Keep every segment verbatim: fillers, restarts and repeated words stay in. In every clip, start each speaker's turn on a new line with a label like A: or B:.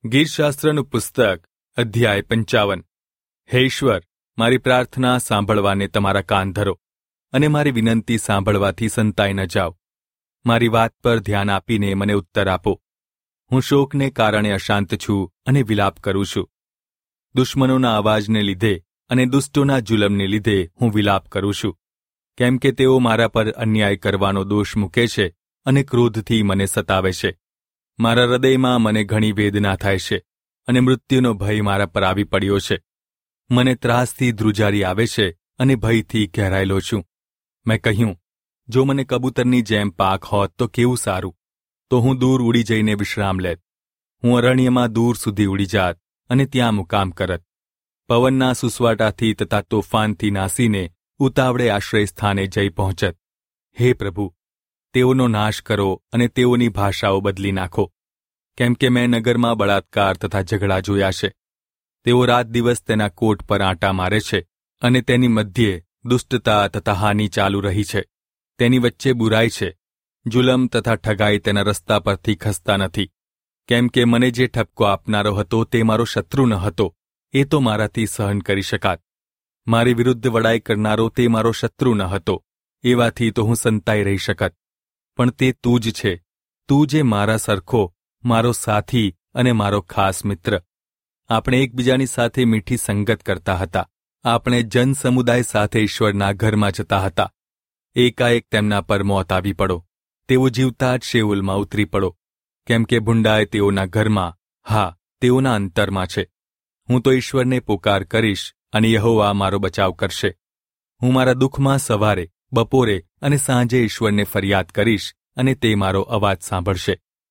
A: ગીતશાસ્ત્રનું પુસ્તક અધ્યાય પંચાવન. હે ઈશ્વર, મારી પ્રાર્થના સાંભળવાને તમારા કાન ધરો અને મારી વિનંતી સાંભળવાથી સંતાઈ ન જાઓ. મારી વાત પર ધ્યાન આપીને મને ઉત્તર આપો. હું શોકને કારણે અશાંત છું અને વિલાપ કરું છું. દુશ્મનોના અવાજને લીધે અને દુષ્ટોના જુલમને લીધે હું વિલાપ કરું છું, કેમ કે તેઓ મારા પર અન્યાય કરવાનો દોષ મૂકે છે અને ક્રોધથી મને સતાવે છે. મારા હૃદયમાં મને ઘણી વેદના થાય છે અને મૃત્યુનો ભય મારા પર આવી પડ્યો છે. મને ત્રાસથી ધ્રુજારી આવે છે અને ભયથી ઘેરાયેલો છું. મેં કહ્યું, જો મને કબૂતરની જેમ પાખ હોત તો કેવું સારું, તો હું દૂર ઉડી જઈને વિશ્રામ લેત. હું અરણ્યમાં દૂર સુધી ઉડી જાત અને ત્યાં મુકામ કરત. પવનના સુસવાટાથી તથા તોફાનથી નાસીને ઉતાવળે આશ્રય સ્થાને જઈ પહોંચત. હે પ્રભુ, તેઓનો નાશ કરો અને તેઓની ભાષાઓ બદલી નાખો, કેમ કે મેં નગરમાં બળાત્કાર તથા ઝઘડા જોયા છે. તેઓ રાત દિવસ તેના કોટ પર આંટા મારે છે અને તેની મધ્યે દુષ્ટતા તથા હાનિ ચાલુ રહી છે. તેની વચ્ચે બુરાઈ છે. જુલમ તથા ઠગાઈ તેના રસ્તા પરથી ખસતા નથી. કેમ કે મને જે ઠપકો આપનારો હતો તે મારો શત્રુ ન હતો, એ તો મારાથી સહન કરી શકાત. મારી વિરુદ્ધ વડાઈ કરનારો તે મારો શત્રુ ન હતો, એવાથી તો હું સંતાઈ રહી શકત. પણ તે તું જ છે, તું જે મારા સરખો, મારો સાથી અને મારો ખાસ મિત્ર. આપણે એકબીજાની સાથે મીઠી સંગત કરતા હતા. આપણે જન સમુદાય સાથે ઈશ્વરના ઘરમાં જતા હતા. એકાએક તેમના પર મોત આવી પડો. તેઓ જીવતા જ શેઉલમાં ઉતરી પડો, કેમ કે ભૂંડાઈ તેઓના ઘરમાં, હા, તેઓના અંતરમાં છે. હું તો ઈશ્વરને પોકાર કરીશ અને યહોવા મારો બચાવ કરશે. હું મારા દુઃખમાં સવારે, બપોરે અને સાંજે ઈશ્વરને ફરિયાદ કરીશ અને તે મારો અવાજ સાંભળશે.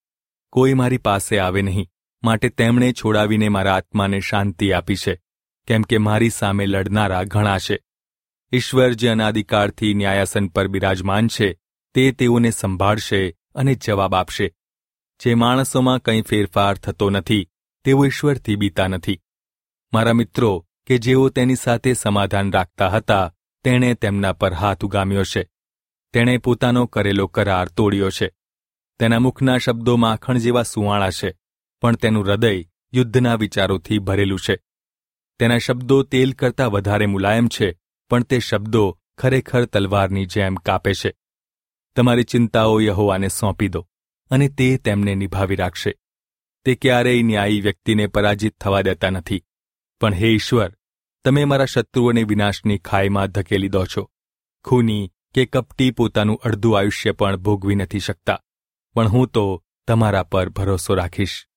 A: કોઈ મારી પાસે આવે નહીં, માટે તેમણે છોડાવીને મારા આત્માને શાંતિ આપી છે, કેમ કે મારી સામે લડનારા ઘણા છે. ઈશ્વર જે અનાદિકાળથી ન્યાયાસન પર બિરાજમાન છે, તે તેઓને સંભાળશે અને જવાબ આપશે. જે માણસોમાં કંઈ ફેરફાર થતો નથી, તેઓ ઈશ્વરથી બીતા નથી. મારા મિત્રો કે જેઓ તેની સાથે સમાધાન રાખતા હતા, તેણે તેમના પર હાથ ઉગામ્યો છે. તેણે પોતાનો કરેલો કરાર તોડ્યો છે. તેના મુખના શબ્દો માખણ જેવા સુવાળા છે, પણ તેનું હૃદય યુદ્ધના વિચારોથી ભરેલું છે. તેના શબ્દો તેલ કરતાં વધારે મુલાયમ છે, પણ તે શબ્દો ખરેખર તલવારની જેમ કાપે છે. તમારી ચિંતાઓ યહોવાને સોંપી દો અને તે તેમને નિભાવી રાખશે. તે ક્યારેય ન્યાયી વ્યક્તિને પરાજિત થવા દેતા નથી. પણ હે ઈશ્વર, તમે મારા શત્રુઓને વિનાશની ખાઈમાં ધકેલી દો છો. ખૂની કે કપટી પોતાનું અડધું આયુષ્ય પણ ભોગવી નથી શકતા, પણ હું તો તમારા પર ભરોસો રાખીશ.